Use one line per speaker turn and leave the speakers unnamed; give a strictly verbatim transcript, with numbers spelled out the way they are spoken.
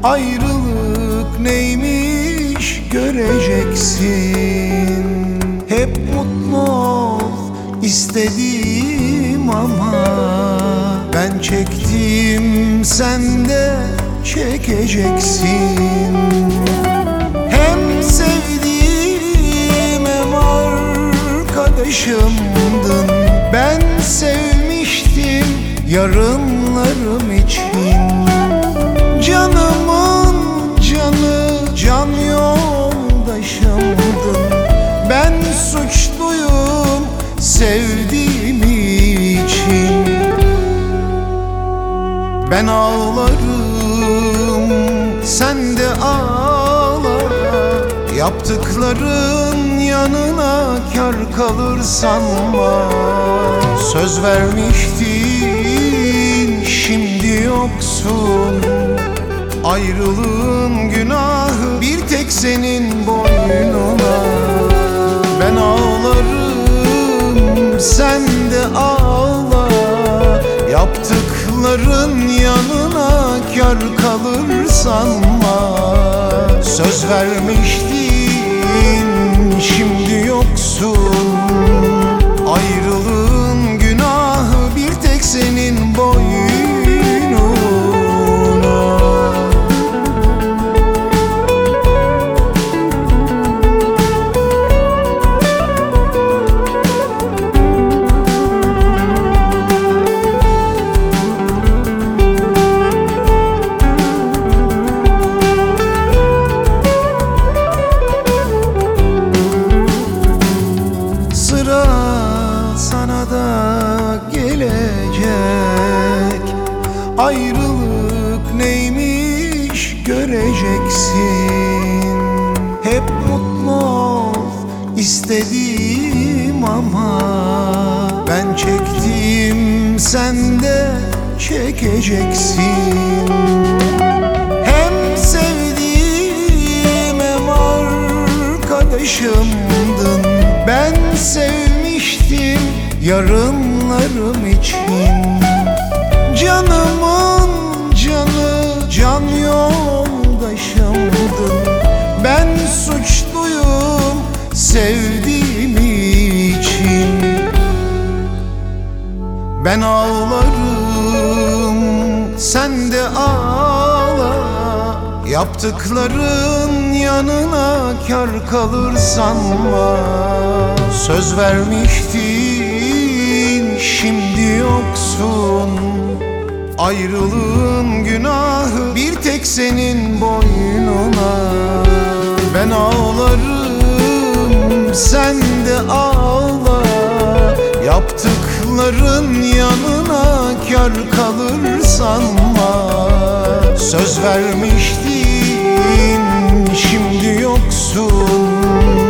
Ayrılık neymiş göreceksin. Hep mutlu ol istedim ama ben çektim, sen de çekeceksin. Hem sevdiğim hem arkadaşımdın. Ben sevmiştim yarınlarım için. Canımın canı, can yoldaşımdın. Ben suçluyum sevdiğim için. Ben ağlarım, sen de ağla. Yaptıkların yanına kar kalır sanma. Söz vermiştin, şimdi yoksun. Ayrılığın günahı bir tek senin boynuna. Ben ağlarım, sen de ağla. Yaptıkların yanına kar kalır sanma. Söz vermiştin, şimdi yoksun. Ayrılığın günahı bir tek senin boynuna. Sana da gelecek. Ayrılık neymiş göreceksin. Hep mutlu ol istedim ama ben çektim, sen de çekeceksin. Hem sevdiğim hem arkadaşımdın. Ben sevmiştim yarınlarım için. Canımın canı, can yoldaşımdın. Ben suçluyum sevdiğim için. Ben ağlarım, sen de ağla. Yaptıkların yanına kar kalır sanma. Söz vermiştin, şimdi yoksun. Ayrılığın günahı bir tek senin boynuna. Ben ağlarım, sen de ağla. Yaptıkların yanına kar kalır sanma. Söz vermiştin, şimdi yoksun.